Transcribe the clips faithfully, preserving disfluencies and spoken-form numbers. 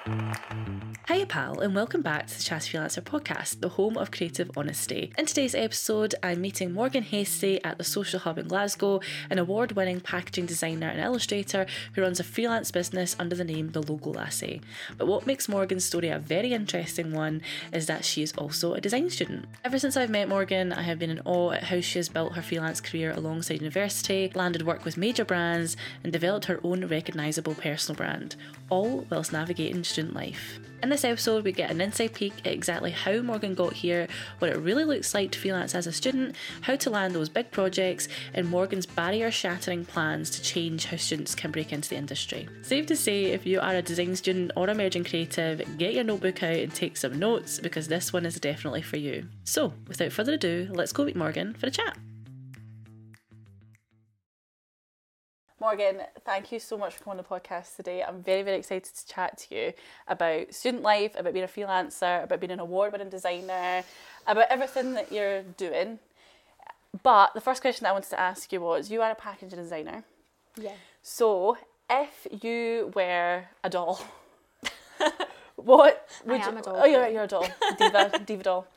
Hiya pal, and welcome back to the Chatty Freelancer podcast, the home of creative honesty. In today's episode, I'm meeting Morgan Hastie at the Social Hub in Glasgow, an award-winning packaging designer and illustrator who runs a freelance business under the name The Logo Lassie. But what makes Morgan's story a very interesting one is that she is also a design student. Ever since I've met Morgan, I have been in awe at how she has built her freelance career alongside university, landed work with major brands, and developed her own recognisable personal brand, all whilst navigating student life. In this episode, we get an inside peek at exactly how Morgan got here, what it really looks like to freelance as a student, how to land those big projects, and Morgan's barrier-shattering plans to change how students can break into the industry. Safe to say, if you are a design student or emerging creative, get your notebook out and take some notes, because this one is definitely for you. So, without further ado, let's go meet Morgan for a chat. Morgan, thank you so much for coming on the podcast today. I'm very, very excited to chat to you about student life, about being a freelancer, about being an award-winning designer, about everything that you're doing. But the first question that I wanted to ask you was, you are a packaging designer. Yeah. So, if you were a doll, what would I am you... a doll. Oh, you're, you're a doll. Diva, diva doll.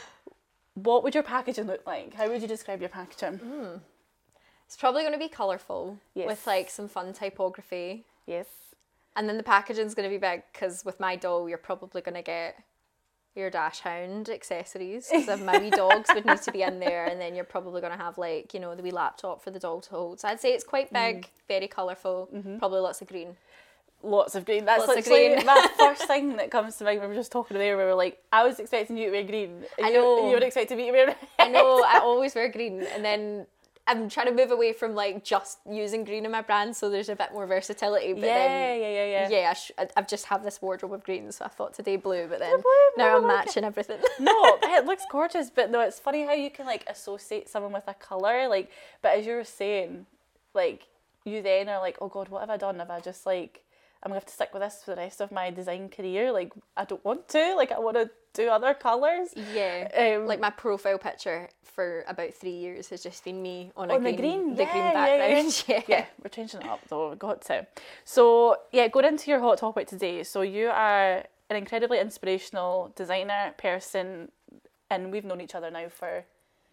What would your packaging look like? How would you describe your packaging? Mm. It's probably going to be colourful, Yes. with like some fun typography. Yes. And then the packaging's going to be big, because with my doll, you're probably going to get your dash hound accessories, because my wee dogs would need to be in there, and then you're probably going to have like, you know, the wee laptop for the doll to hold. So I'd say it's quite big, mm. very colourful, mm-hmm. probably lots of green. Lots of green. That's Lots literally of green. my first thing that comes to mind when we were just talking there, where we were like, I was expecting you to wear green. And I know. You, you were expecting me to wear red. I know, I always wear green, and then I'm trying to move away from like just using green in my brand, so there's a bit more versatility. But yeah, then, yeah, yeah, yeah. Yeah, I sh- I've just have this wardrobe of green, so I thought today blue, but then blue, now I'm blue, matching everything. No, it looks gorgeous, but no, it's funny how you can like associate someone with a colour, like. But as you were saying, like you then are like, oh God, what have I done? Have I just like, I'm gonna have to stick with this for the rest of my design career? Like, I don't want to. Like, I want to do other colours. Yeah. Um, like my profile picture for about three years has just been me on, on a green, the green, the yeah, green yeah, background. yeah. Yeah. yeah, we're changing it up though. We've got to. So yeah, going into your hot topic today. So you are an incredibly inspirational designer, person, and we've known each other now for,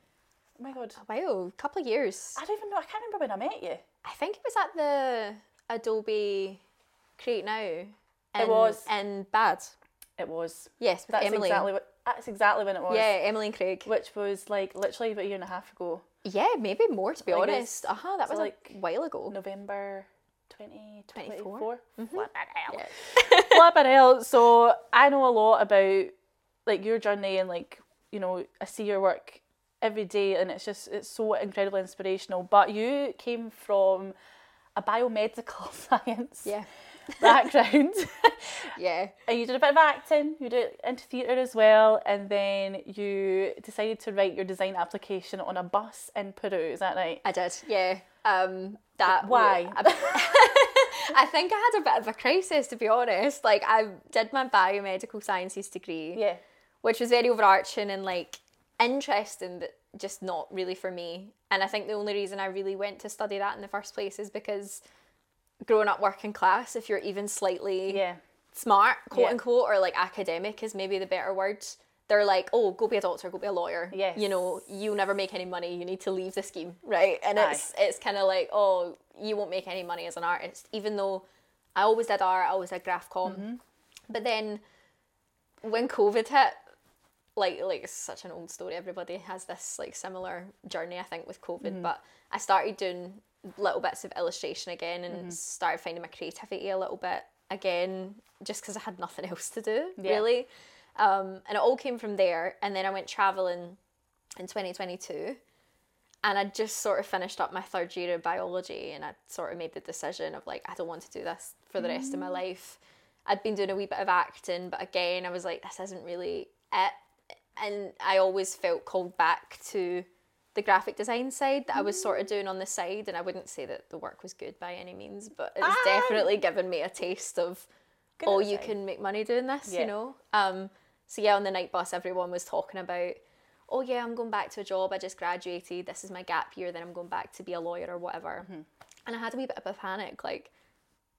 oh my God, Wow, a couple of years. I don't even know. I can't remember when I met you. I think it was at the Adobe Create Now. In, It was. in Bad. It was. Yes, with That's Emily. exactly what. That's exactly when it was. Yeah, Emily and Craig. Which was like literally about a year and a half ago. Yeah, maybe more to be Like honest. Uh huh. That so was like a while ago. November twenty twenty-four. twenty-four. Mm-hmm. Flippin' hell. Yeah. Flippin' hell. So I know a lot about like your journey, and like, you know, I see your work every day, and it's just, it's so incredibly inspirational. But you came from a biomedical science Yeah. background. Yeah. And you did a bit of acting, you did it into theatre as well, and then you decided to write your design application on a bus in Peru, is that right? I did, yeah. Um, that Why? I think I had a bit of a crisis, to be honest. Like, I did my biomedical sciences degree, Yeah. which was very overarching and like interesting, but just not really for me. And I think the only reason I really went to study that in the first place is because growing up working class, if you're even slightly Yeah. smart, quote Yeah. unquote, or like academic is maybe the better word, they're like, oh, go be a doctor, go be a lawyer. Yes. You know, you'll never make any money, you need to leave the scheme, right? And Aye. it's it's kind of like, oh, you won't make any money as an artist, even though I always did art, I always did graph com. Mm-hmm. But then when COVID hit, like like it's such an old story, everybody has this like similar journey, I think, with COVID, Mm-hmm. but I started doing little bits of illustration again, and Mm-hmm. started finding my creativity a little bit again, just because I had nothing else to do, Yeah. really. Um, and it all came from there. And then I went travelling in twenty twenty-two, and I just sort of finished up my third year of biology, and I sort of made the decision of like, I don't want to do this for the rest of my life. I'd been doing a wee bit of acting, but again, I was like, this isn't really it. And I always felt called back to the graphic design side that I was sort of doing on the side, and I wouldn't say that the work was good by any means, but it's Ah! definitely given me a taste of, Good oh, at you design. can make money doing this, Yeah. you know? Um, so yeah, on the night bus, everyone was talking about, oh yeah, I'm going back to a job, I just graduated, this is my gap year, then I'm going back to be a lawyer or whatever. Mm-hmm. And I had a wee bit of a panic, like,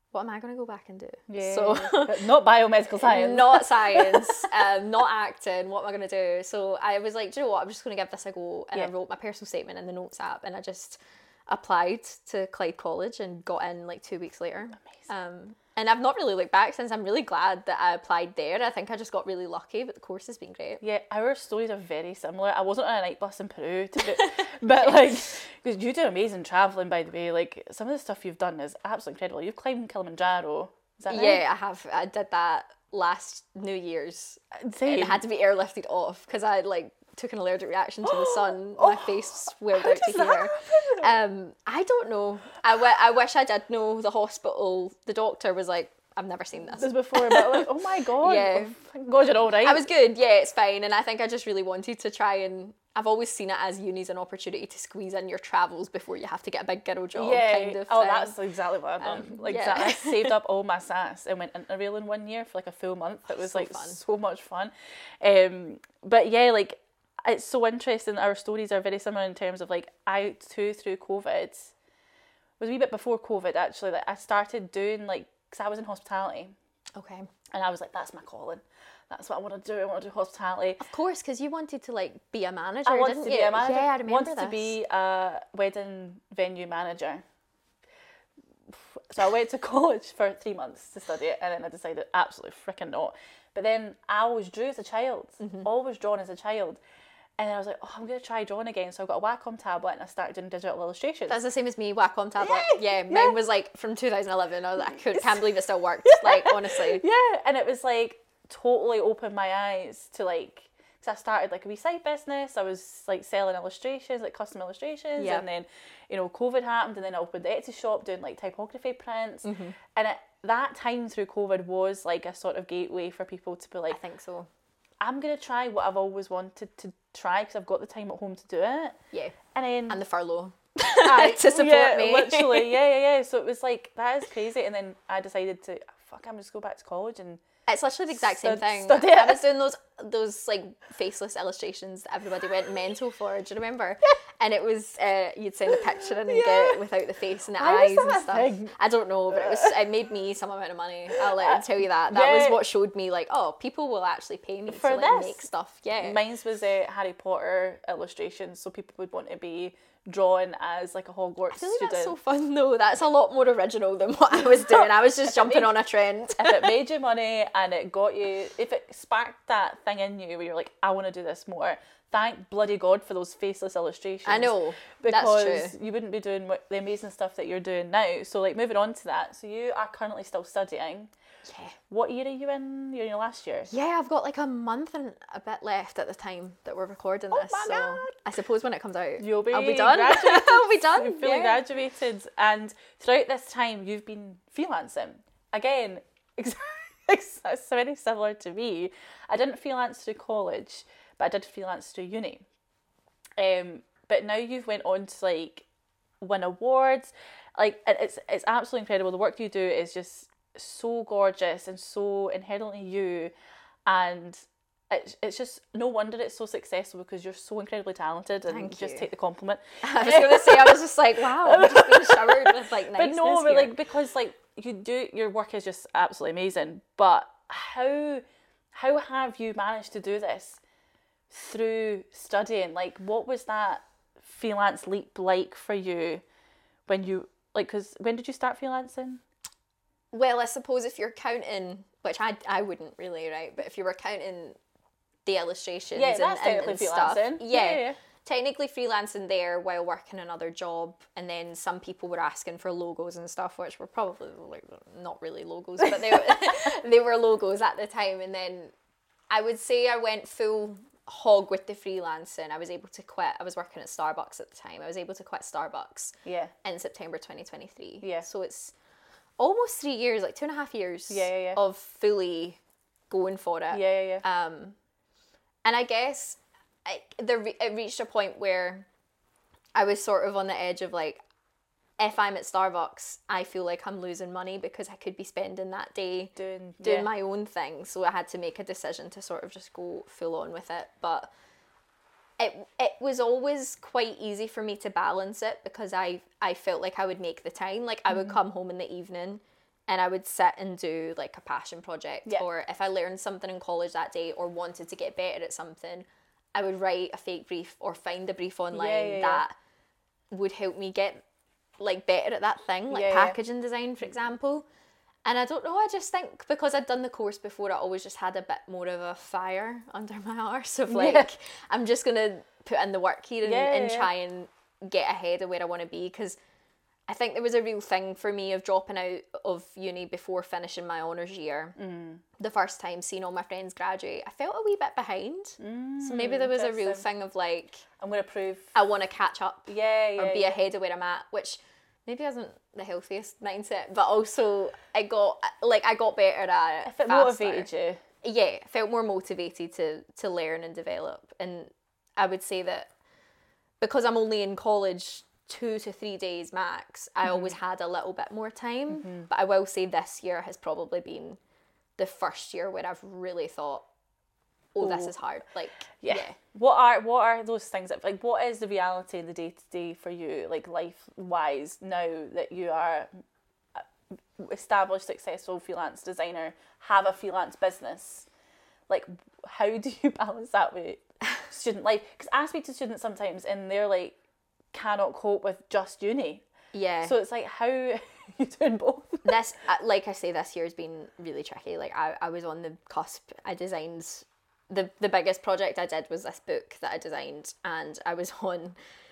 what am I going to go back and do? Yeah. So not biomedical science. not science, um, not acting. What am I going to do? So I was like, do you know what? I'm just going to give this a go. And Yeah. I wrote my personal statement in the notes app, and I just applied to Clyde College and got in like two weeks later. Amazing. Um, and I've not really looked back since. I'm really glad that I applied there. I think I just got really lucky, but the course has been great. Yeah, our stories are very similar. I wasn't on a night bus in Peru to do, but like, because you do amazing traveling, by the way. Like, some of the stuff you've done is absolutely incredible. You've climbed Kilimanjaro. Is that right? Yeah, I have. I did that last New Year's. Same. And it had to be airlifted off because I like took an allergic reaction to the sun. My face swelled How out does to that here. happen? Um, I don't know. I, w- I wish I did know. The hospital, the doctor was like, I've never seen this. This before, but like, oh my god. Yeah. Oh, thank God, you're all right. I was good. Yeah, it's fine. And I think I just really wanted to try and. I've always seen it as uni's an opportunity to squeeze in your travels before you have to get a big girl job. Yeah. Kind of Oh, thing. that's exactly what I've done. Um, like, yeah. that, I saved up all my sass and went interrailing one year for like a full month. It was So like fun. so much fun. Um, but yeah, like, it's so interesting. Our stories are very similar in terms of like, I too through COVID. It was a wee bit before COVID actually. Like, I started doing like, because I was in hospitality. Okay. And I was like, that's my calling. That's what I want to do. I want to do hospitality. Of course, because you wanted to like be a manager, I wanted didn't to you? be a manager. Yeah, I remember wanted this. to be a wedding venue manager. So I went to college for three months to study it, and then I decided absolutely freaking not. But then I always drew as a child, Mm-hmm. always drawn as a child. And then I was like, oh, I'm going to try drawing again. So I got a Wacom tablet and I started doing digital illustrations. That's the same as me, Wacom tablet. Yeah, Yeah, yeah. mine was like from two thousand eleven. I, was like, I could, can't believe it still worked. Like, honestly. Yeah, and it was like totally opened my eyes to like, because I started like a wee side business. I was like selling illustrations, like custom illustrations, Yeah. and then you know COVID happened, and then I opened the Etsy shop doing like typography prints, Mm-hmm. and at that time through COVID was like a sort of gateway for people to be I like, think so. I'm gonna try what I've always wanted to try because I've got the time at home to do it, Yeah. and then And the furlough. I- to support yeah, me. literally, yeah, yeah, yeah. So it was like that is crazy, and then I decided to fuck, I'm just go back to college and. It's literally the exact same Stud- thing. study I it. was doing those those like faceless illustrations that everybody went mental for. Do you remember? And it was uh, you'd send a picture in and Yeah. get it without the face and the Why was eyes that and a stuff. thing? I don't know, but it was it made me some amount of money. I'll let tell you that. That Yeah. was what showed me like, oh, people will actually pay me For to like this? make stuff. Yeah. Mine's was uh, Harry Potter illustrations, so people would want to be drawn as like a Hogwarts I feel like student. that's so fun though. That's a lot more original than what I was doing. I was just jumping on a trend. If it made you money and it got you, if it sparked that thing in you where you're like, I want to do this more, thank bloody God for those faceless illustrations. I know. Because That's true. you wouldn't be doing what, the amazing stuff that you're doing now. So like moving on to that, so you are currently still studying. Yeah. What year are you in? You're in your last year? Yeah, I've got like a month and a bit left at the time that we're recording this. my so God. I suppose when it comes out, You'll be I'll be done. graduated. I'll be done. You're fully yeah. graduated, and throughout this time, you've been freelancing. Again, it's very similar to me. I didn't freelance through college, but I did freelance through uni. Um, but now you've went on to like win awards. Like it- it's it's absolutely incredible. The work you do is just so gorgeous and so inherently you, and it's it's just no wonder it's so successful because you're so incredibly talented. And Thank just you. take the compliment. I was gonna say, I was just like, wow, I'm just being showered with like But niceness no, but here. like because like you do your work is just absolutely amazing. But how how have you managed to do this through studying? Like, what was that freelance leap like for you when you like? Because when did you start freelancing? Well, I suppose if you're counting, which I I wouldn't really, right? But if you were counting the illustrations Yeah, and, that's and, technically and stuff, freelancing. yeah, Yeah, yeah, yeah. technically freelancing there while working another job, and then some people were asking for logos and stuff, which were probably like not really logos, but they were, they were logos at the time. And then I would say I went full hog with the freelancing. I was able to quit. I was working at Starbucks at the time. I was able to quit Starbucks Yeah. in September twenty twenty-three. Yeah. So it's almost three years, like two and a half years Yeah, yeah, yeah. of fully going for it. Yeah, yeah, yeah. Um, and I guess I, there re- it reached a point where I was sort of on the edge of like, if I'm at Starbucks, I feel like I'm losing money because I could be spending that day doing doing yeah. my own thing. So I had to make a decision to sort of just go full on with it. But it it was always quite easy for me to balance it because I I felt like I would make the time. Like I would come home in the evening and I would sit and do like a passion project. Yeah. Or if I learned something in college that day or wanted to get better at something, I would write a fake brief or find a brief online Yeah, yeah, that would help me get like better at that thing, like Yeah, yeah. packaging design, for example. And I don't know, I just think because I'd done the course before, I always just had a bit more of a fire under my arse of like, Yeah. I'm just going to put in the work here and, Yeah, and yeah. try and get ahead of where I want to be. Because I think there was a real thing for me of dropping out of uni before finishing my honours year. Mm. The first time seeing all my friends graduate, I felt a wee bit behind. Mm, so maybe there was a real thing of like, I'm going to prove. I want to catch up. Yeah, yeah. Or be yeah. ahead of where I'm at, which maybe isn't the healthiest mindset, but also I got, like, I got better at it. If it faster. motivated you. Yeah, I felt more motivated to, to learn and develop. And I would say that because I'm only in college two to three days max, I mm-hmm. always had a little bit more time. Mm-hmm. But I will say this year has probably been the first year where I've really thought, oh, oh. this is hard. Like, yeah. yeah. What are what are those things that, like, what is the reality in the day to day for you, like life wise, now that you are established, successful freelance designer, have a freelance business? Like, how do you balance that with student life? Because I speak to students sometimes and they're like, cannot cope with just uni. Yeah. So it's like, how are you doing both? This, like I say, this year has been really tricky. Like, I, I was on the cusp. I designed, the, the biggest project I did was this book that I designed, and I was on,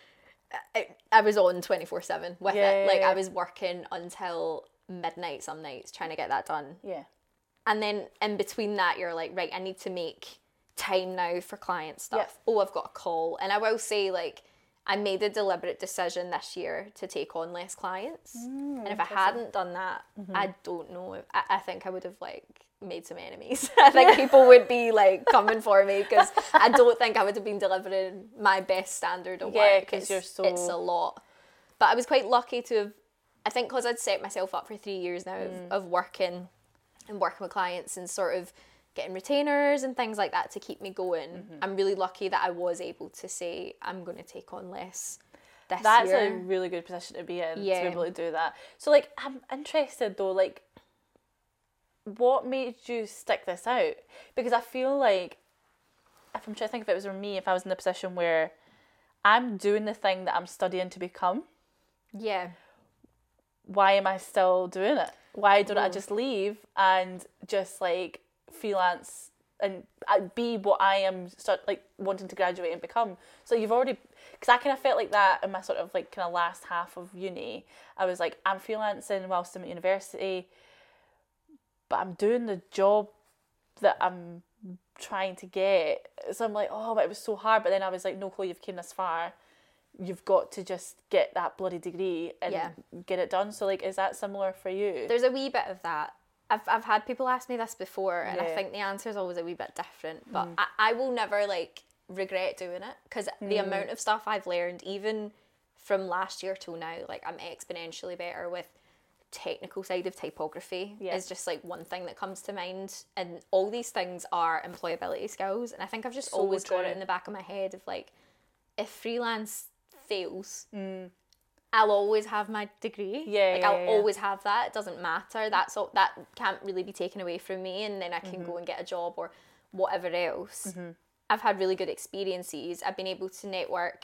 I, I was on twenty-four seven with yeah, it. Like, yeah. I was working until midnight some nights trying to get that done. Yeah. And then in between that, you're like, right, I need to make time now for client stuff. Yep. Oh, I've got a call. And I will say, like, I made a deliberate decision this year to take on less clients. Mm, and if I hadn't done that, mm-hmm. I don't know. If, I, I think I would have, like, made some enemies. I think people would be, like, coming for me because I don't think I would have been delivering my best standard of yeah, work. because you're so... It's a lot. But I was quite lucky to have, I think because I'd set myself up for three years now mm. of, of working and working with clients and sort of getting retainers and things like that to keep me going. Mm-hmm. I'm really lucky that I was able to say, I'm going to take on less this That's year. That's a really good position to be in, yeah. to be able to do that. So, like, I'm interested though, like, what made you stick this out? Because I feel like, if I'm trying to think if it was for me, if I was in the position where I'm doing the thing that I'm studying to become. Yeah. Why am I still doing it? Why don't Ooh. I just leave and just, like, freelance and be what I am start like wanting to graduate and become? So you've already, because I kind of felt like that in my sort of like kind of last half of uni. I was like, I'm freelancing whilst I'm at university, but I'm doing the job that I'm trying to get. So I'm like, oh, but it was so hard. But then I was like, no, Chloe, you've came this far. You've got to just get that bloody degree and yeah. get it done. So, like, is that similar for you? There's a wee bit of that. I've I've had people ask me this before, and yeah. I think the answer is always a wee bit different. But mm. I, I will never, like, regret doing it, because mm. the amount of stuff I've learned, even from last year till now, like, I'm exponentially better with technical side of typography. Yeah. Is just, like, one thing that comes to mind. And all these things are employability skills. And I think I've just so always true. got it in the back of my head of, like, if freelance fails, mm. I'll always have my degree. Yeah, like yeah, I'll yeah. always have that. It doesn't matter. That's all. That can't really be taken away from me, and then I can mm-hmm. go and get a job or whatever else. Mm-hmm. I've had really good experiences. I've been able to network,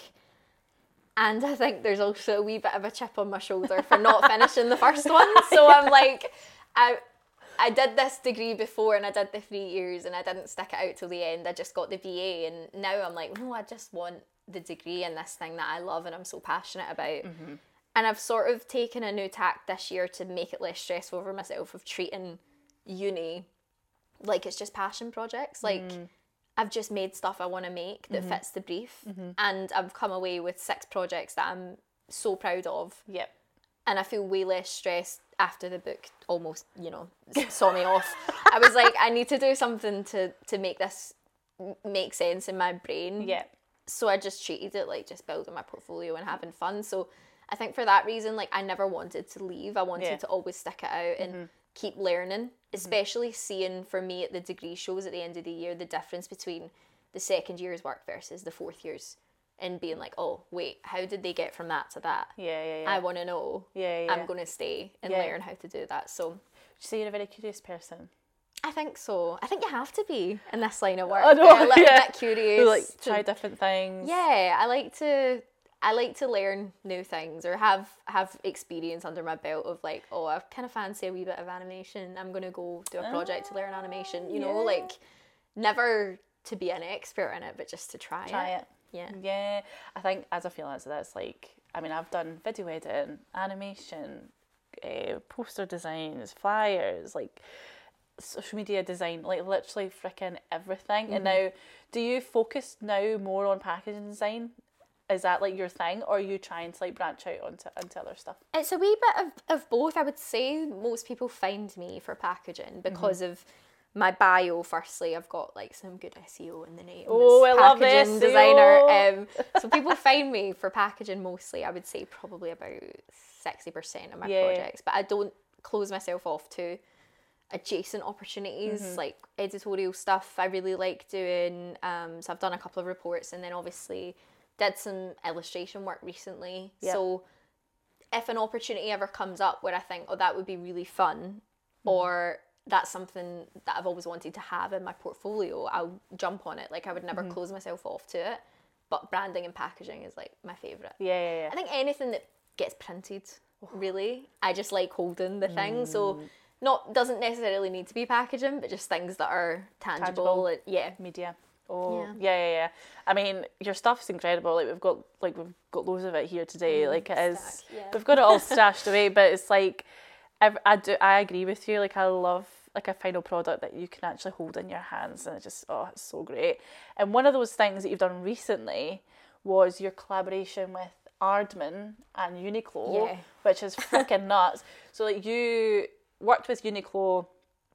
and I think there's also a wee bit of a chip on my shoulder for not finishing the first one. So I'm like, I. I did this degree before and I did the three years and I didn't stick it out till the end. I just got the B A, and now I'm like, no, I just want the degree in this thing that I love and I'm so passionate about. Mm-hmm. And I've sort of taken a new tack this year to make it less stressful for myself of treating uni like it's just passion projects. Like, mm. I've just made stuff I want to make that mm-hmm. fits the brief. Mm-hmm. And I've come away with six projects that I'm so proud of. Yep. And I feel way less stressed after the book almost, you know, saw me off. I was like, I need to do something to, to make this make sense in my brain. Yeah. So I just treated it like just building my portfolio and having fun. So I think for that reason, like, I never wanted to leave. I wanted yeah. to always stick it out and mm-hmm. keep learning, especially mm-hmm. seeing, for me, at the degree shows at the end of the year, the difference between the second year's work versus the fourth year's. And being like, oh, wait, how did they get from that to that? Yeah, yeah, yeah. I want to know. Yeah, yeah. I'm going to stay and yeah. learn how to do that. So you say you're a very curious person? I think so. I think you have to be in this line of work. I know, You're a little yeah. bit curious. You, like, to- try different things. Yeah, I like to I like to learn new things or have have experience under my belt of like, oh, I kind of fancy a wee bit of animation. I'm going to go do a project to learn animation, you know, yeah. like never to be an expert in it, but just to try, Try it. it. Yeah. Yeah. I think as a freelancer, that's like, I mean, I've done video editing, animation, uh, poster designs, flyers, like social media design, like literally freaking everything. Mm-hmm. And now, do you focus now more on packaging design? Is that like your thing, or are you trying to like branch out onto, into other stuff? It's a wee bit of, of both. I would say most people find me for packaging because mm-hmm. of my bio. Firstly, I've got like some good S E O in the name. Oh, I love this packaging designer. Um, so people find me for packaging mostly. I would say probably about sixty percent of my yeah. projects, but I don't close myself off to adjacent opportunities mm-hmm. like editorial stuff. I really like doing. Um, so I've done a couple of reports, and then obviously did some illustration work recently. Yep. So if an opportunity ever comes up where I think, oh, that would be really fun, mm-hmm. or that's something that I've always wanted to have in my portfolio, I'll jump on it. Like I would never mm-hmm. close myself off to it. But branding and packaging is like my favourite. Yeah, yeah, yeah. I think anything that gets printed, really. I just like holding the thing. Mm. So not doesn't necessarily need to be packaging, but just things that are tangible. tangible. And, yeah. Media. Oh, yeah. yeah, yeah, yeah. I mean, your stuff's incredible. Like we've got, like we've got loads of it here today. Mm, like it is, stack, yeah. We've got it all stashed away. But it's like, I, I do, I agree with you. Like I love like a final product that you can actually hold in your hands, and it just, oh, it's so great. And one of those things that you've done recently was your collaboration with Aardman and Uniqlo, yeah. which is freaking nuts. So like you worked with Uniqlo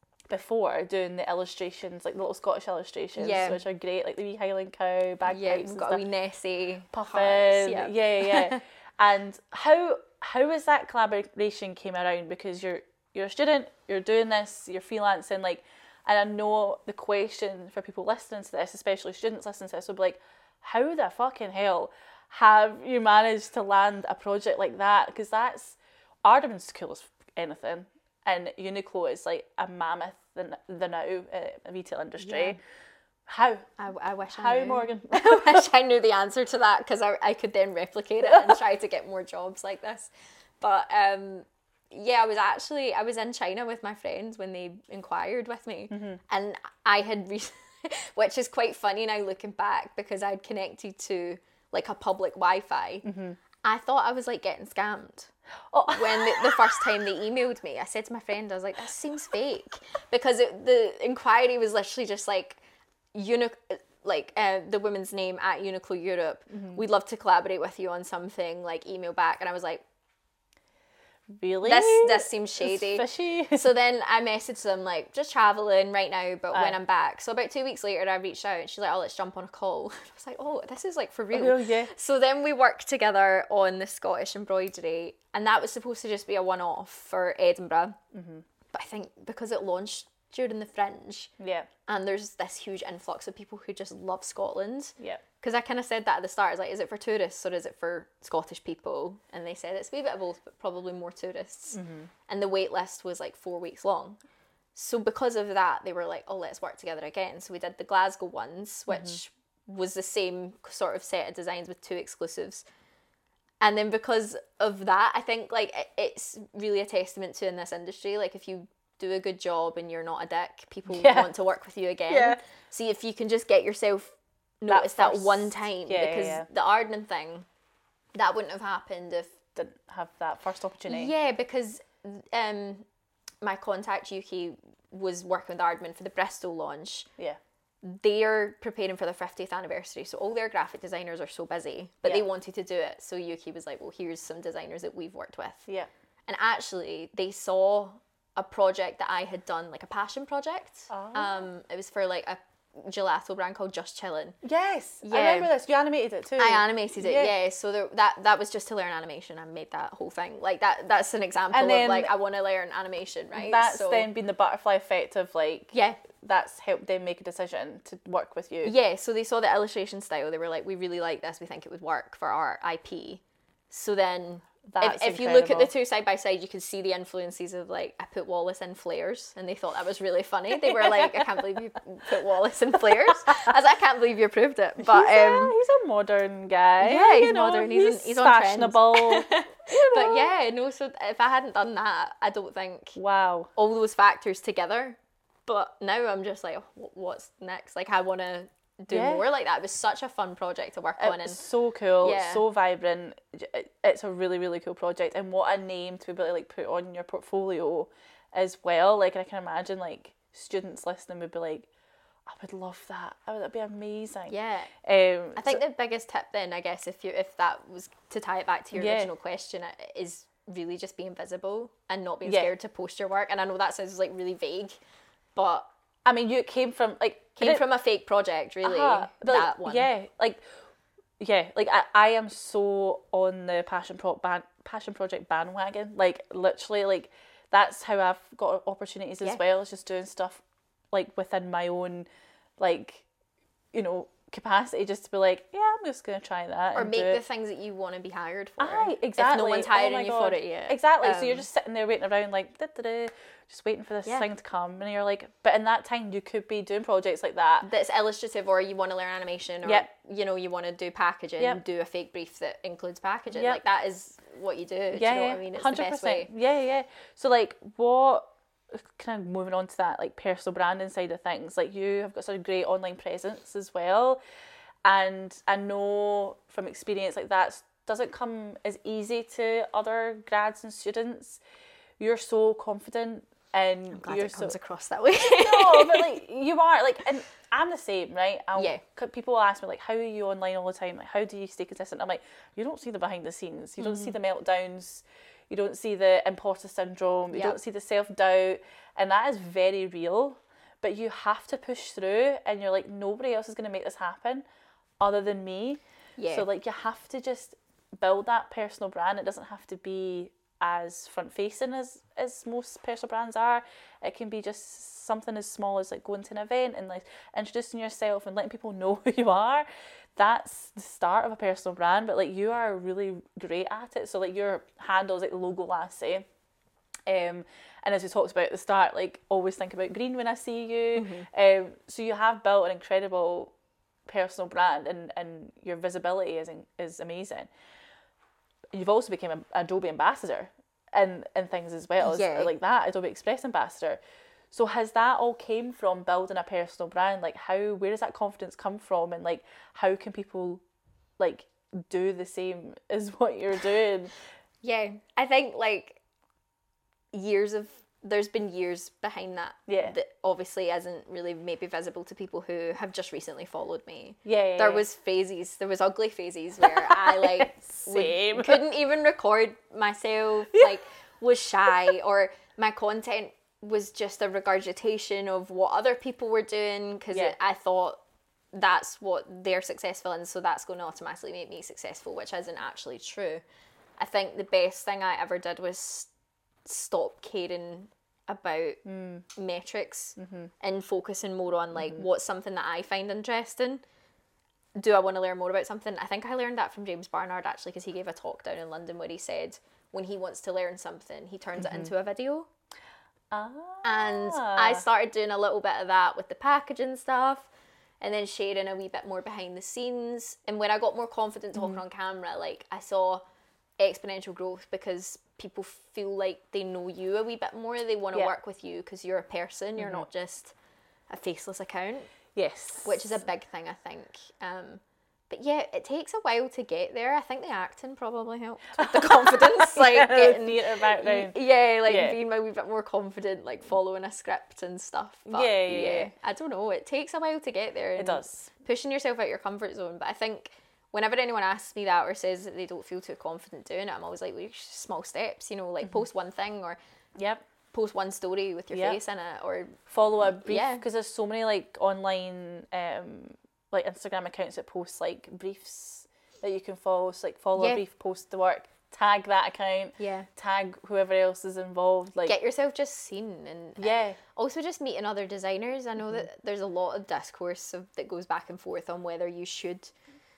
before doing the illustrations, like the little Scottish illustrations, yeah. which are great, like the wee Highland cow, bagpipes, yeah, we've and got stuff. a wee Nessie, Puffin, yeah, yeah, yeah. And how how was that collaboration came around? Because you're you're a student, you're doing this, you're freelancing, like, and I know the question for people listening to this, especially students listening to this, will be like, how the fucking hell have you managed to land a project like that? Because that's, Aardman's cool as anything, and Uniqlo is like a mammoth the, the now uh, retail industry. Yeah. How? I, I wish I How, knew. Morgan? I wish I knew the answer to that, because I, I could then replicate it and try to get more jobs like this. But um, yeah, I was actually, I was in China with my friends when they inquired with me. Mm-hmm. And I had, re- which is quite funny now looking back, because I'd connected to like a public Wi-Fi. Mm-hmm. I thought I was like getting scammed. Oh. When the, the first time they emailed me, I said to my friend, I was like, this seems fake. Because it, the inquiry was literally just like, Uni- like uh, the woman's name at Uniqlo Europe, mm-hmm. we'd love to collaborate with you on something, like email back. And I was like, really? This this seems shady. It's fishy. So then I messaged them like, just traveling right now, but Aye. when I'm back. So about two weeks later I reached out and she's like, oh, let's jump on a call. I was like, oh, this is like for real. Oh, yeah. So then we worked together on the Scottish embroidery, and that was supposed to just be a one-off for Edinburgh. Mm-hmm. But I think because it launched during the Fringe, yeah, and there's this huge influx of people who just love Scotland. Yeah. Because I kind of said that at the start. I was like, is it for tourists or is it for Scottish people? And they said it's a wee bit of both, but probably more tourists. Mm-hmm. And the wait list was like four weeks long. So because of that, they were like, oh, let's work together again. So we did the Glasgow ones, which mm-hmm. was the same sort of set of designs with two exclusives. And then because of that, I think like it, it's really a testament to in this industry, like if you do a good job and you're not a dick, people yeah. want to work with you again. Yeah. See, if you can just get yourself noticed that, that one time, yeah, because yeah, yeah. the Aardman thing, that wouldn't have happened if didn't have that first opportunity. Yeah, because um, my contact Yuki was working with Aardman for the Bristol launch. Yeah. They're preparing for their fiftieth anniversary, so all their graphic designers are so busy, but yeah. they wanted to do it. So Yuki was like, well, here's some designers that we've worked with. Yeah. And actually, they saw a project that I had done, like a passion project. Oh. Um, it was for like a gelato brand called Just Chillin'. Yes, yeah. I remember this. You animated it too. I animated it, yeah. yeah. So there, that that was just to learn animation. I made that whole thing. Like that. That's an example of like I want to learn animation, right? That's so, then been the butterfly effect of like yeah. That's helped them make a decision to work with you. Yeah. So they saw the illustration style. They were like, we really like this. We think it would work for our I P. So then That's if, if you look at the two side by side, you can see the influences of like, I put Wallace in flares and they thought that was really funny. They were like, I can't believe you put Wallace in flares. I was like, I can't believe you approved it. But he's, um, a, he's a modern guy. Yeah, he's you know, modern. He's, he's, in, he's on fashionable. trend. You know? But yeah, no, so if I hadn't done that, I don't think wow. all those factors together. But now I'm just like, what's next? Like, I want to do yeah. more like that. It was such a fun project to work it on. And so cool, yeah. so vibrant. It's a really, really cool project. And what a name to be able to like put on your portfolio as well. Like, I can imagine like students listening would be like, I would love that. Oh, that'd be amazing. Yeah. Um, I think so, the biggest tip then, I guess, if you if that was to tie it back to your yeah. original question, is really just being visible and not being yeah. scared to post your work. And I know that sounds like really vague, but I mean, you came from like came it, from a fake project, really. Uh-huh, that like, one. Yeah, like yeah, like I, I am so on the passion pro ban, passion project bandwagon. Like literally, like that's how I've got opportunities as yeah. well. It's just doing stuff like within my own, like, you know, capacity, just to be like, yeah, I'm just gonna try that. Or and make do the it. things that you want to be hired for. Aye, exactly. If no one's hiring oh you God. for it yet. Exactly. Um, so you're just sitting there waiting around like, da-da-da, just waiting for this yeah. thing to come, and you're like, but in that time you could be doing projects like that. That's illustrative, or you want to learn animation, or yep. you know, you want to do packaging, yep. do a fake brief that includes packaging. Yep. Like that is what you do. Yeah, do you know yeah, what I mean? It's one hundred the best percent. way. Yeah, yeah. So like, what kind of moving on to that like personal branding side of things? Like you have got such a great online presence as well, and I know from experience like that doesn't come as easy to other grads and students. You're so confident. And I'm glad you're it comes so, across that way. no, but like you are like, and I'm the same, right? I'll, yeah. People ask me like, how are you online all the time? Like, how do you stay consistent? I'm like, you don't see the behind the scenes. You don't mm. see the meltdowns. You don't see the imposter syndrome. You yep. don't see the self doubt, and that is very real. But you have to push through, and you're like, nobody else is going to make this happen, other than me. Yeah. So like, you have to just build that personal brand. It doesn't have to be as front facing as as most personal brands are. It can be just something as small as like going to an event and like introducing yourself and letting people know who you are. That's the start of a personal brand, but like you are really great at it. So like your handle is like Logo Lassie, um and as we talked about at the start, like always think about green when I see you. Mm-hmm. Um so you have built an incredible personal brand, and and your visibility is is amazing. You've also become an Adobe ambassador and, and things as well, as, yeah. like that, Adobe Express ambassador. So has that all came from building a personal brand? Like how, where does that confidence come from? And like, how can people like do the same as what you're doing? Yeah, I think like years of, there's been years behind that. Yeah. That obviously isn't really maybe visible to people who have just recently followed me. Yeah. yeah there yeah. was phases, there was ugly phases where I like Same. Would, couldn't even record myself, Yeah. like was shy, or my content was just a regurgitation of what other people were doing, because yeah. I thought that's what they're successful in, so that's going to automatically make me successful, which isn't actually true. I think the best thing I ever did was stop caring about mm. metrics mm-hmm. and focusing more on like mm-hmm. what's something that I find interesting. Do I want to learn more about something? I think I learned that from James Barnard actually, because he gave a talk down in London where he said when he wants to learn something, he turns mm-hmm. it into a video. Ah. And I started doing a little bit of that with the packaging stuff, and then sharing a wee bit more behind the scenes. And when I got more confident talking mm-hmm. on camera, like I saw exponential growth, because people feel like they know you a wee bit more. They want to yeah. work with you because you're a person. You're mm-hmm. not just a faceless account. Yes. Which is a big thing, I think. Um, but yeah, it takes a while to get there. I think the acting probably helped with the confidence. Like yeah, getting, theatre background. Yeah, like yeah. being a wee bit more confident, like following a script and stuff. But yeah, yeah, yeah. I don't know. It takes a while to get there. It does. Pushing yourself out your comfort zone. But I think whenever anyone asks me that or says that they don't feel too confident doing it, I'm always like, well, small steps, you know, like mm-hmm. post one thing, or yep. post one story with your yep. face in it, or follow a brief, because yeah. there's so many like online um like Instagram accounts that post like briefs that you can follow. So like follow yeah. a brief, post the work, tag that account, yeah, tag whoever else is involved, like get yourself just seen. And yeah, also just meeting other designers. I know mm-hmm. that there's a lot of discourse of, that goes back and forth on whether you should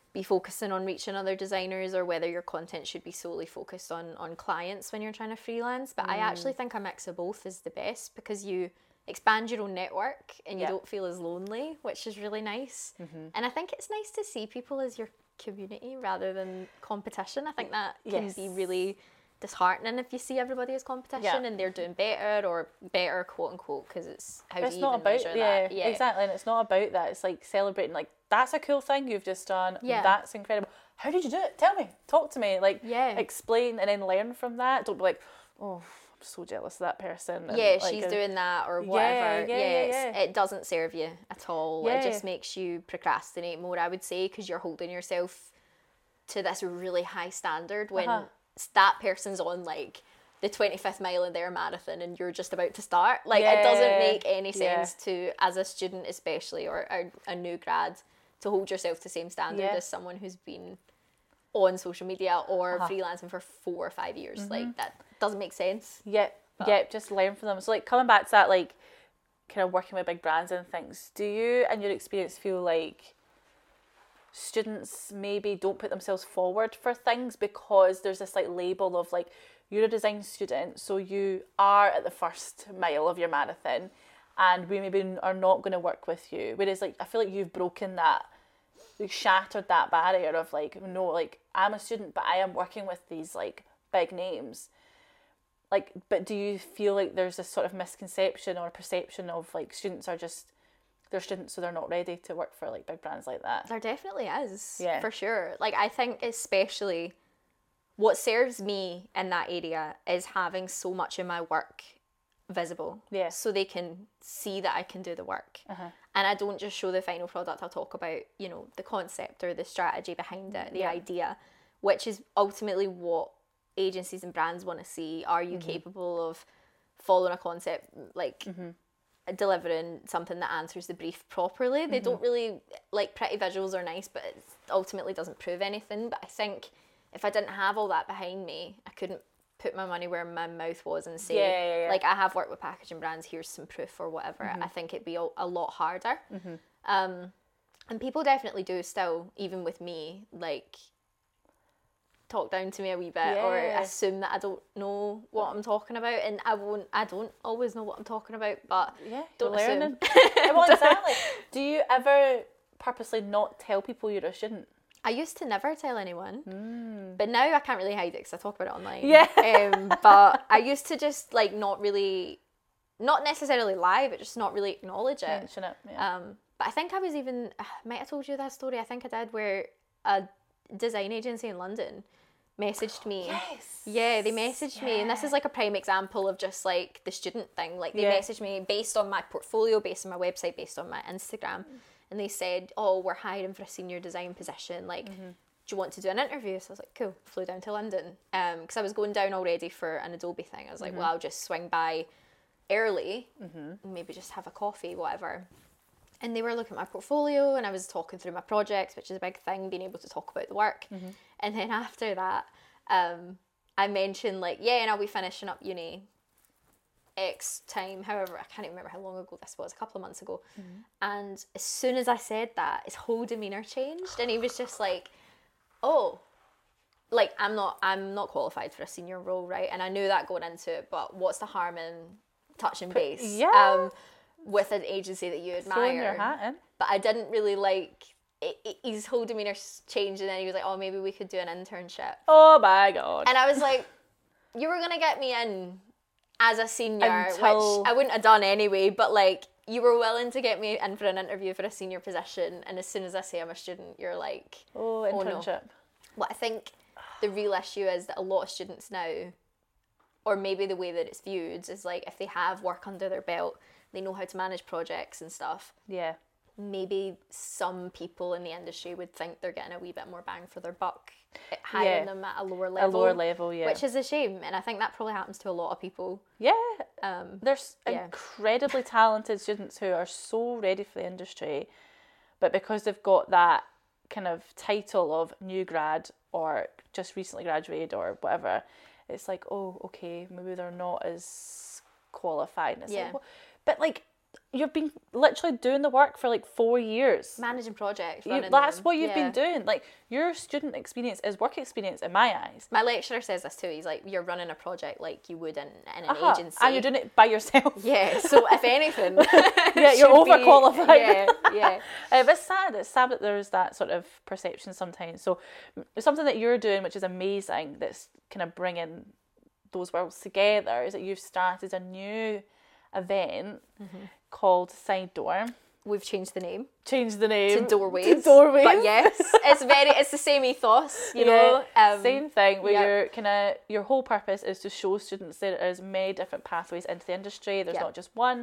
be focusing on reaching other designers, or whether your content should be solely focused on on clients when you're trying to freelance. But mm. I actually think a mix of both is the best, because you expand your own network and you yeah. don't feel as lonely, which is really nice. Mm-hmm. And I think it's nice to see people as your community rather than competition. I think that can yes. be really disheartening if you see everybody as competition yeah. and they're doing better or better, quote unquote, because it's how it's do you not even about measure yeah, that? Yeah, exactly. And it's not about that. It's like celebrating, like, that's a cool thing you've just done. Yeah, that's incredible. How did you do it? Tell me. Talk to me. Like, yeah. explain and then learn from that. Don't be like, oh, I'm so jealous of that person. And yeah, like, she's uh, doing that or whatever. Yeah, yeah, yeah, yeah, yeah. It doesn't serve you at all. Yeah. It just makes you procrastinate more, I would say, because you're holding yourself to this really high standard when uh-huh. that person's on like the twenty-fifth mile in their marathon and you're just about to start. Like yeah. it doesn't make any sense yeah. to, as a student especially, or a, a new grad, to hold yourself to the same standard yeah. as someone who's been on social media or uh-huh. freelancing for four or five years. Mm-hmm. Like that doesn't make sense. Yep, but. yep, just learn from them. So like coming back to that, like kind of working with big brands and things, do you in your experience feel like students maybe don't put themselves forward for things because there's this like label of like, you're a design student, so you are at the first mile of your marathon and we maybe are not going to work with you. Whereas like I feel like you've broken that, you've shattered that barrier of like, no, like I'm a student but I am working with these like big names. Like, but do you feel like there's this sort of misconception or perception of like students are just, they're students so they're not ready to work for like big brands like that? There definitely is, yeah. for sure. Like I think especially what serves me in that area is having so much of my work visible, yeah. so they can see that I can do the work. Uh-huh. And I don't just show the final product, I'll talk about, you know, the concept or the strategy behind it, the yeah. idea, which is ultimately what agencies and brands want to see. Are you mm-hmm. capable of following a concept, like mm-hmm. delivering something that answers the brief properly? They mm-hmm. don't really, like, pretty visuals are nice, but it ultimately doesn't prove anything. But I think if I didn't have all that behind me, I couldn't put my money where my mouth was and say, yeah, yeah, yeah. like, I have worked with packaging brands, here's some proof or whatever. Mm-hmm. I think it'd be a, a lot harder. Mm-hmm. Um, and people definitely do still, even with me, like, talk down to me a wee bit yeah. or assume that I don't know what I'm talking about, and I won't. I don't always know what I'm talking about, but yeah, don't learning. Well, exactly. Do you ever purposely not tell people you're a student? I used to never tell anyone, mm. but now I can't really hide it because I talk about it online. Yeah. Um, but I used to just like not really, not necessarily lie, but just not really acknowledge it. Mention it. Yeah. Um, but I think I was even, I might have told you that story. I think I did, where a design agency in London messaged me. Yes. Yeah, they messaged yeah. me, and this is like a prime example of just like the student thing. Like they yeah. messaged me based on my portfolio, based on my website, based on my Instagram. Mm. And they said, oh, we're hiring for a senior design position. Like, mm-hmm. do you want to do an interview? So I was like, cool. Flew down to London. Um, because I was going down already for an Adobe thing. I was like, mm-hmm. well, I'll just swing by early, mm-hmm. and maybe just have a coffee, whatever. And they were looking at my portfolio, and I was talking through my projects, which is a big thing, being able to talk about the work. Mm-hmm. And then after that, um, I mentioned like, yeah, and I'll be finishing up uni X time, however, I can't even remember how long ago this was, a couple of months ago. Mm-hmm. And as soon as I said that, his whole demeanour changed, and he was just like, oh, like, I'm not I'm not qualified for a senior role, right? And I knew that going into it, but what's the harm in touching base yeah. um, with an agency that you admire? Throwing your hat in. But I didn't really like, it, it, his whole demeanour changed, and then he was like, oh, maybe we could do an internship. Oh my God. And I was like, you were going to get me in as a senior, Until... which I wouldn't have done anyway, but like, you were willing to get me in for an interview for a senior position, and as soon as I say I'm a student, you're like, oh, internship. Oh, no. What I think the real issue is that a lot of students now, or maybe the way that it's viewed, is like, if they have work under their belt, they know how to manage projects and stuff. Yeah. Maybe some people in the industry would think they're getting a wee bit more bang for their buck, hiring yeah. them at a lower level. A lower level, yeah. Which is a shame, and I think that probably happens to a lot of people. Yeah. Um, There's yeah. incredibly talented students who are so ready for the industry, but because they've got that kind of title of new grad or just recently graduated or whatever, it's like, oh, okay, maybe they're not as qualified. And it's yeah. like, well, but like, you've been literally doing the work for like four years. Managing projects, You, running that's them. what you've yeah. been doing. Like, your student experience is work experience in my eyes. My lecturer says this too. He's like, you're running a project like you would in, in an uh-huh. agency. And you're doing it by yourself. Yeah, so if anything... yeah, you're overqualified. Be, yeah, yeah. uh, but it's sad. It's sad that there's that sort of perception sometimes. So something that you're doing, which is amazing, that's kind of bringing those worlds together, is that you've started a new event mm-hmm. called Side Door. We've changed the name. Changed the name. To Doorways. To Doorways. But yes, it's very, it's the same ethos, you yeah, know. Um, same thing, where yep. you're kind of, your whole purpose is to show students there is many different pathways into the industry. There's yep. not just one.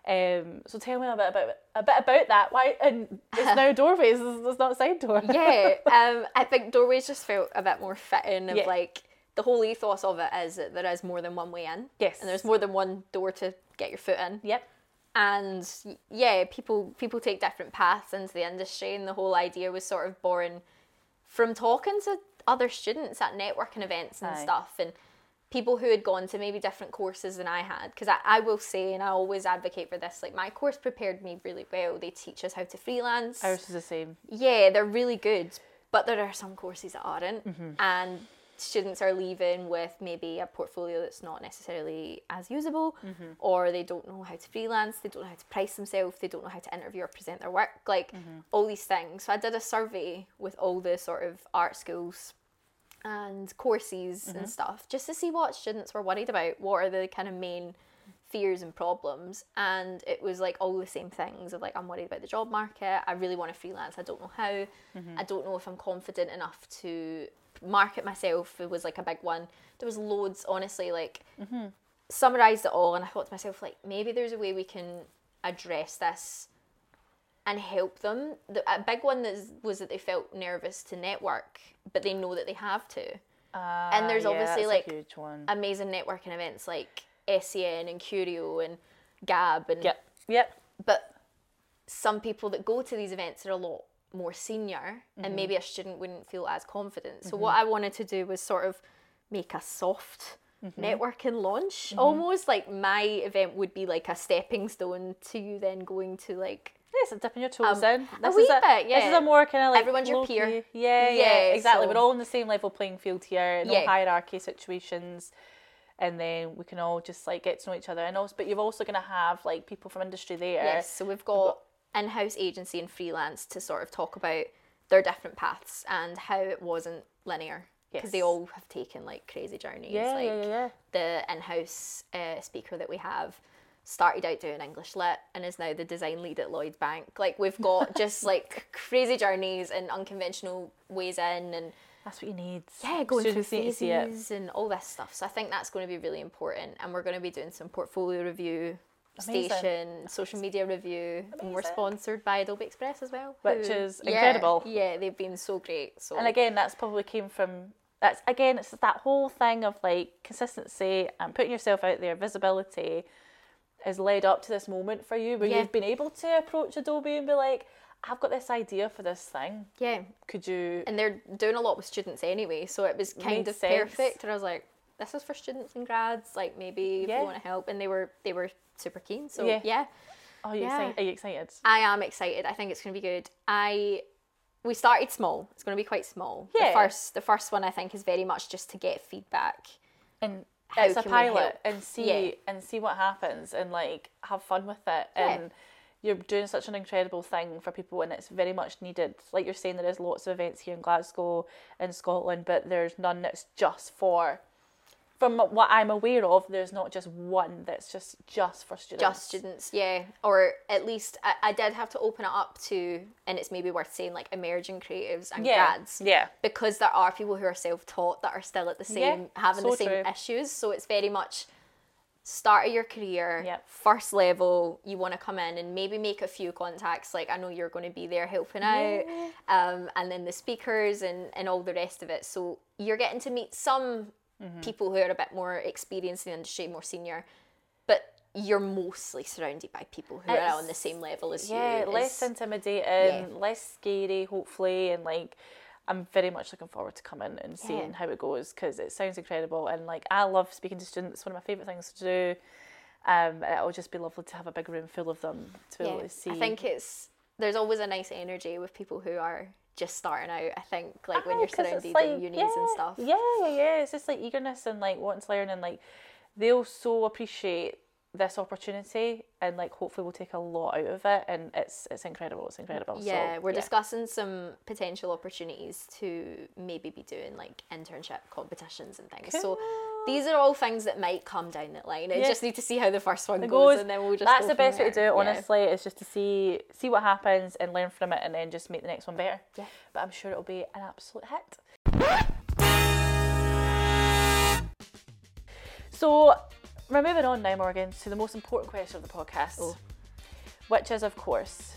Um, so tell me a bit about a bit about that. Why and it's now Doorways. It's not Side Door. yeah, um, I think Doorways just felt a bit more fitting of yeah. like the whole ethos of it is that there is more than one way in. Yes, and there's more than one door to get your foot in. Yep. And yeah, people people take different paths into the industry, and the whole idea was sort of born from talking to other students at networking events and Aye. stuff, and people who had gone to maybe different courses than I had. Because I, I will say, and I always advocate for this, like my course prepared me really well. They teach us how to freelance. Ours is the same. Yeah, they're really good, but there are some courses that aren't, mm-hmm. and students are leaving with maybe a portfolio that's not necessarily as usable, mm-hmm. or they don't know how to freelance, they don't know how to price themselves, they don't know how to interview or present their work, like mm-hmm. all these things. So I did a survey with all the sort of art schools and courses mm-hmm. and stuff, just to see what students were worried about, what are the kind of main fears and problems, and it was like all the same things of like, I'm worried about the job market, I really want to freelance, I don't know how, mm-hmm. I don't know if I'm confident enough to market myself. It was like a big one. There was loads, honestly, like mm-hmm. summarised it all, and I thought to myself, like, maybe there's a way we can address this and help them. The, a big one that was that they felt nervous to network, but they know that they have to. Uh, and there's yeah, obviously like like amazing networking events like S E N and Curio and Gab and yep, yep. But some people that go to these events are a lot more senior, mm-hmm. and maybe a student wouldn't feel as confident. So mm-hmm. what I wanted to do was sort of make a soft mm-hmm. networking launch, mm-hmm. almost like my event would be like a stepping stone to you then going to like yes, dipping your toes um, in. This a wee is a, bit, yeah. This is a more kind of like everyone's your peer. Yeah, yeah, yeah exactly. So, we're all on the same level playing field here. No yeah. hierarchy situations. And then we can all just like get to know each other. And also, but you're also going to have like people from industry there. Yes, so we've got, we've got in-house agency and freelance to sort of talk about their different paths and how it wasn't linear, because yes. they all have taken like crazy journeys. Yeah, like yeah, yeah. The in-house uh, speaker that we have started out doing English Lit and is now the design lead at Lloyds Bank. Like we've got just like crazy journeys and unconventional ways in, and that's what you need. Yeah, going Students through phases and all this stuff. So I think that's going to be really important, and we're going to be doing some portfolio review. Amazing. Station, social media review, Amazing. And we're sponsored by Adobe Express as well, which who, is yeah, incredible. Yeah, they've been so great. So and again, that's probably came from that's again, it's that whole thing of like consistency and putting yourself out there. Visibility has led up to this moment for you where yeah. you've been able to approach Adobe and be like, I've got this idea for this thing. Yeah, could you? And they're doing a lot with students anyway, so it was kind of sense. perfect. And I was like, this is for students and grads. Like maybe if yeah. you want to help, and they were they were. super keen, so yeah, yeah. Oh, you yeah. excited? Are you excited? I am excited. I think it's going to be good. I we started small. It's going to be quite small. Yeah. The first the first one I think is very much just to get feedback, and it's a pilot and see yeah. and see what happens and like have fun with it. Yeah. And you're doing such an incredible thing for people, and it's very much needed. Like you're saying, there is lots of events here in Glasgow, in Scotland, but there's none that's just for. From what I'm aware of, there's not just one that's just just for students. Just students, yeah. Or at least I, I did have to open it up to, and it's maybe worth saying, like emerging creatives and yeah. grads. Yeah. Because there are people who are self-taught that are still at the same, yeah, having so the same true. issues. So it's very much start of your career, yep. first level, you want to come in and maybe make a few contacts. Like I know you're going to be there helping out, yeah. um, and then the speakers and, and all the rest of it. So you're getting to meet some Mm-hmm. people who are a bit more experienced in the industry, more senior, but you're mostly surrounded by people who it's, are on the same level as yeah, you. Yeah, less intimidating, yeah. less scary, hopefully, and like I'm very much looking forward to coming and seeing yeah. how it goes, because it sounds incredible, and like I love speaking to students. It's one of my favourite things to do. Um, it'll just be lovely to have a big room full of them to be yeah. able to see. I think it's there's always a nice energy with people who are just starting out. I think like when Aye, you're 'cause surrounded it's like, in unis yeah, and stuff. Yeah, yeah, yeah. It's just like eagerness and like wanting to learn, and like they'll so appreciate this opportunity, and like hopefully we'll take a lot out of it, and it's it's incredible. It's incredible. Yeah, so, we're yeah. discussing some potential opportunities to maybe be doing like internship competitions and things. Cool. So these are all things that might come down the line. I Yeah. just need to see how the first one It goes, goes, and then we'll just. That's go the from best way to do there. it. Yeah. Honestly, is just to see see what happens and learn from it, and then just make the next one better. Yeah. But I'm sure it'll be an absolute hit. So we're moving on now, Morgan, to the most important question of the podcast, Oh. which is, of course,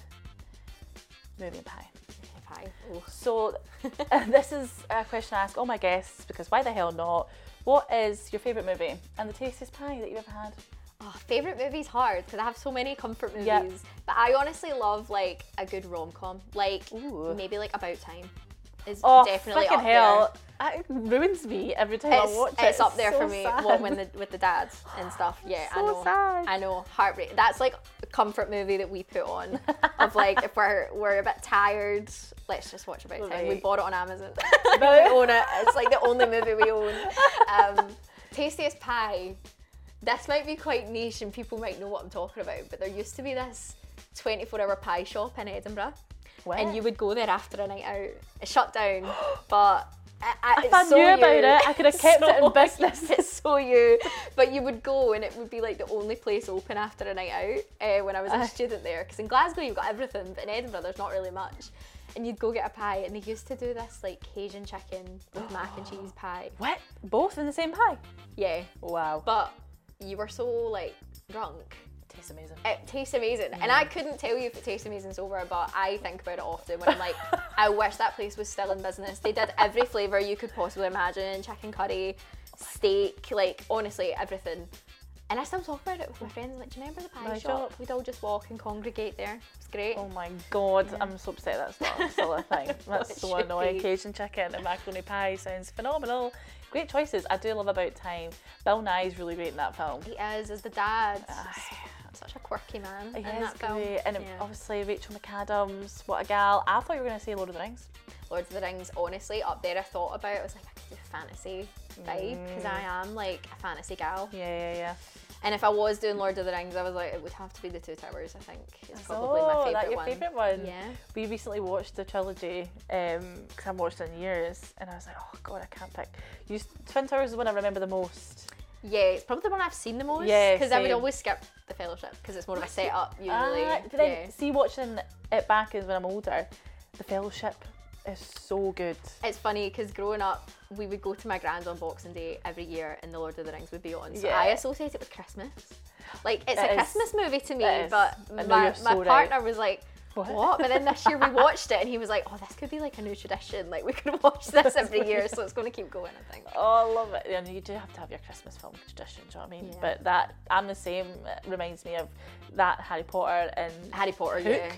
movie and pie. Pie. Oh. So uh, this is a question I ask all my guests, because why the hell not? What is your favourite movie and the tastiest pie that you've ever had? Oh, favourite movie's hard because I have so many comfort movies. Yep. But I honestly love like a good rom-com. Like Ooh. maybe like About Time is Oh, definitely fucking up hell. It ruins me every time there. It's, I watch it. it's up there so for me sad. what, when the, with the dads and stuff. Yeah, I So know. sad. I know. Heartbreak. That's like a comfort movie that we put on of like if we're we're a bit tired, let's just watch About Time. We Right. bought it on Amazon. We own it. It's like the only movie we own. Um, tastiest pie. This might be quite niche and people might know what I'm talking about, but there used to be this twenty-four hour pie shop in Edinburgh. What? And you would go there after a night out. It shut down, but I, I, If it's I so knew you. about it, I could have kept so, it in business. It's so you. But you would go and it would be like the only place open after a night out uh, when I was a Aye. student there. Because in Glasgow you've got everything, but in Edinburgh there's not really much. And you'd go get a pie, and they used to do this like Cajun chicken with mac and cheese pie. What? Both in the same pie? Yeah, Wow. but you were so like drunk. Tastes amazing. It tastes amazing, and I couldn't tell you if it tastes amazing sober, but I think about it often when I'm like, I wish that place was still in business. They did every flavour you could possibly imagine: chicken curry, steak, like honestly everything. And I still talk about it with my friends. Like, do you remember the pie Pie shop? shop. We'd all just walk and congregate there. It's great. Oh my god, I'm so upset that's not still a thing. That's It so should annoying. be. Cajun chicken and macaroni pie sounds phenomenal. Great choices. I do love About Time. Bill Nye's really great in that film. He is as the dad. Aye. Such a quirky man He in is that film. great. And it- Yeah. obviously Rachel McAdams, what a gal. I thought you were going to say Lord of the Rings. Lord of the Rings, honestly, up there I thought about it. I was like, I could do fantasy vibe because I am like a fantasy gal. Yeah, yeah, yeah. And if I was doing Lord of the Rings, I was like, it would have to be the Two Towers. I think it's probably oh, my favorite that your one. favourite one? Yeah. We recently watched the trilogy because I haven't watched it in years, and I was like, oh god, I can't pick. You, Twin Towers is the one I remember the most. Yeah, it's probably the one I've seen the most. Yeah, because I would same. always skip the Fellowship because it's more of a setup usually. Ah, but then yeah. see, watching it back is when I'm older. The Fellowship is so good. It's funny because growing up, we would go to my grand's on Boxing Day every year, and the Lord of the Rings would be on. So Yeah. I associate it with Christmas. Like it's It a is. Christmas movie to me, It is. but I know my, you're so my right. partner was like, What? what? But then this year we watched it and he was like, oh, this could be like a new tradition. Like we could watch this every year, so it's going to keep going, I think. Oh, I love it. And you do have to have your Christmas film tradition, do you know what I mean? Yeah. But that, I'm the same. It reminds me of that Harry Potter and Harry Potter, Hook. yeah.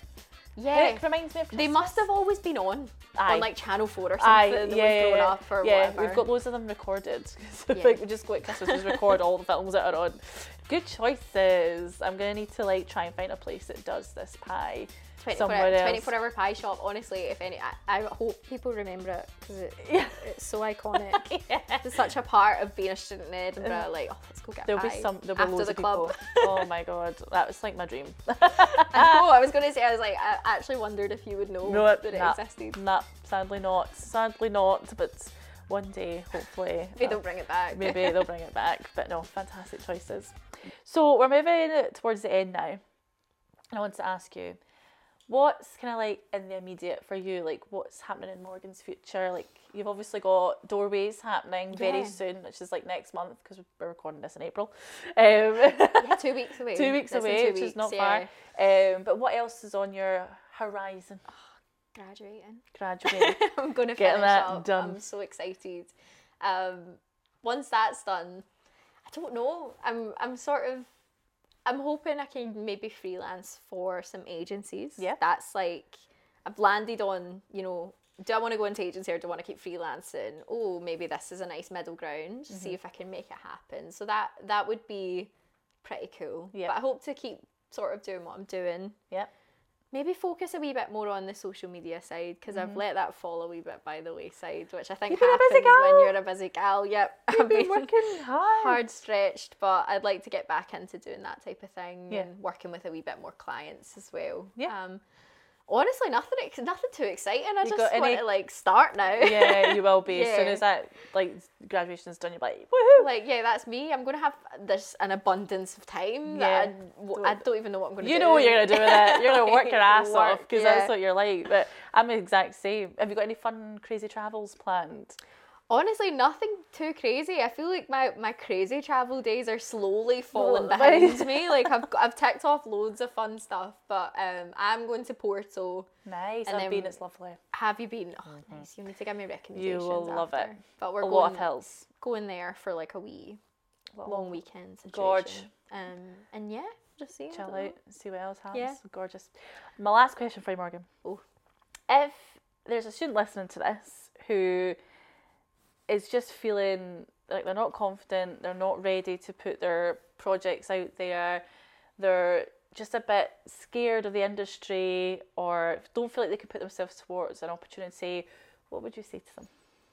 Yeah. Hook reminds me of Christmas. They must have always been on Aye. on like Channel four or Aye, something when yeah, we've grown yeah, up or yeah. whatever. We've got loads of them recorded. So Yeah. like we just go at Christmas, just record all the films that are on. Good choices. I'm gonna need to like try and find a place that does this pie somewhere else. twenty-four hour pie shop, honestly, if any, I, I hope people remember it because it, Yeah. it's so iconic. Yeah. It's such a part of being a student in Edinburgh, like, oh, let's go get a There'll pie be some. There'll be after loads the of club. people. Oh my god, that was like my dream. I know, I was going to say, I was like, I actually wondered if you would know No, it- that it nah. existed. Nah, sadly not. Sadly not. But one day, hopefully, Maybe uh, they'll bring it back. maybe they'll bring it back. But no, fantastic choices. So we're moving towards the end now, and I want to ask you, what's kind of like in the immediate for you? Like, what's happening in Morgan's future? Like, you've obviously got Doorways happening very Yeah. soon, which is like next month because we're recording this in April. Um, Yeah, two weeks away. two weeks Less than away, two which is not weeks, far. yeah. Um, but what else is on your horizon? Graduating. Graduating. I'm going to Getting finish that up. done. I'm so excited. Um, once that's done, I don't know. I'm I'm sort of I'm hoping I can maybe freelance for some agencies. Yeah. That's like I've landed on, you know, do I want to go into agency or do I want to keep freelancing? Oh, maybe this is a nice middle ground. Mm-hmm. See if I can make it happen. So that that would be pretty cool. Yep. But I hope to keep sort of doing what I'm doing. Yep. Maybe focus a wee bit more on the social media side, because mm-hmm. I've let that fall a wee bit by the wayside, which I think happens when you're a busy gal. Yep, You've I've been been working hard. hard stretched, but I'd like to get back into doing that type of thing yeah. and working with a wee bit more clients as well. Yeah. Um, honestly, nothing nothing too exciting. I You just got want any- to like start now. Yeah, you will be. Yeah. As soon as that like graduation's done, you're like, woohoo! Like, yeah, that's me. I'm going to have this an abundance of time Yeah. that I, I don't even know what I'm going to do. You know what you're going to do with it. You're going to work your ass Work, off because yeah. that's what you're like. But I'm the exact same. Have you got any fun, crazy travels planned? Honestly, nothing too crazy. I feel like my, my crazy travel days are slowly falling Well, behind me. Like, I've I've ticked off loads of fun stuff, but um, I'm going to Porto. Nice. And I've then- been. It's lovely. Have you been? Oh, nice. You need to give me recommendations. You will love after. it. But we're A going, lot of hills. going there for like a wee long weekend situation. Gorge. Um, and yeah, just see. Chill out, see what else happens. Yeah. Gorgeous. My last question for you, Morgan. Oh. If there's a student listening to this who is just feeling like they're not confident, they're not ready to put their projects out there, they're just a bit scared of the industry or don't feel like they can put themselves towards an opportunity, what would you say to them?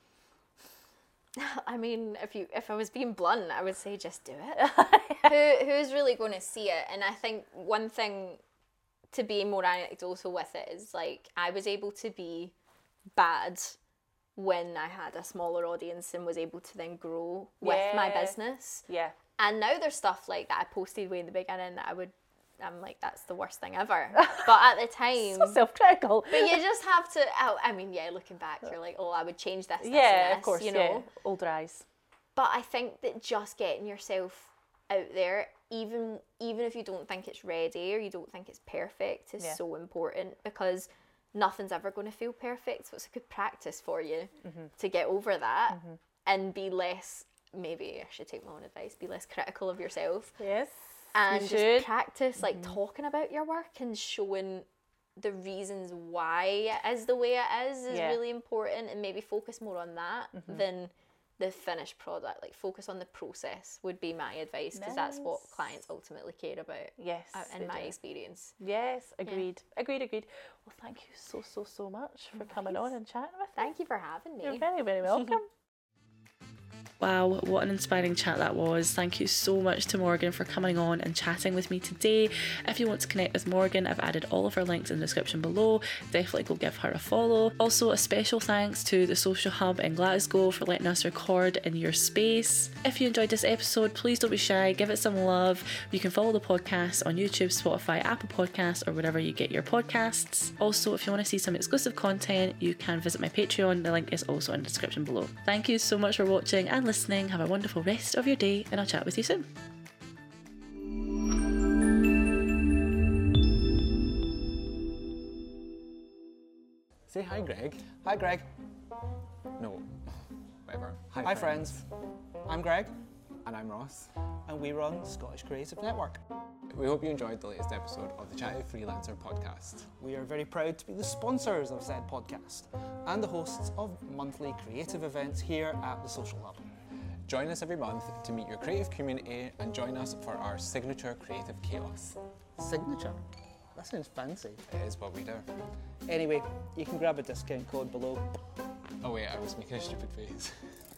I mean, if you if I was being blunt, I would say just do it. Who who's really going to see it? And I think one thing to be more anecdotal with it is like I was able to be bad when I had a smaller audience and was able to then grow with Yeah. my business. Yeah. And now there's stuff like that I posted way in the beginning that I would, I'm like, that's the worst thing ever. But at the time, So self-critical. but you just have to, oh, I mean, yeah, looking back, you're like, oh, I would change this, this Yeah, and this, of course, you know. yeah. Older eyes. But I think that just getting yourself out there, even even if you don't think it's ready or you don't think it's perfect, is Yeah. so important, because nothing's ever going to feel perfect. So it's a good practice for you Mm-hmm. to get over that and be less, maybe I should take my own advice, be less critical of yourself. Yes. And you just should. practice like talking about your work and showing the reasons why it is the way it is is Yeah. really important, and maybe focus more on that than the finished product. Like focus on the process would be my advice, because that's what Nice. clients ultimately care about. Yes. uh, they in my do. experience. Yes, agreed. Agreed, agreed. Well, thank you so, so, so much for coming on and chatting with me. Thank you for having me. You're very, very welcome. Wow, what an inspiring chat that was. Thank you so much to Morgan for coming on and chatting with me today. If you want to connect with Morgan, I've added all of her links in the description below. Definitely go give her a follow. Also, a special thanks to the Social Hub in Glasgow for letting us record in your space. If you enjoyed this episode, please don't be shy, give it some love. You can follow the podcast on YouTube, Spotify, Apple Podcasts, or wherever you get your podcasts. Also, if you want to see some exclusive content, you can visit my Patreon. The link is also in the description below. Thank you so much for watching and listening. Have a wonderful rest of your day, and I'll chat with you soon. Say hi, Greg. Hi, Greg. No, whatever. Hi, Hi, friends. I'm Greg, and I'm Ross, and we run Scottish Creative Network. We hope you enjoyed the latest episode of the Chatty Freelancer podcast. We are very proud to be the sponsors of said podcast and the hosts of monthly creative events here at the Social Hub. Join us every month to meet your creative community and join us for our signature creative chaos. Signature? That sounds fancy. It is what we do. Anyway, you can grab a discount code below. Oh wait, I was making a stupid face.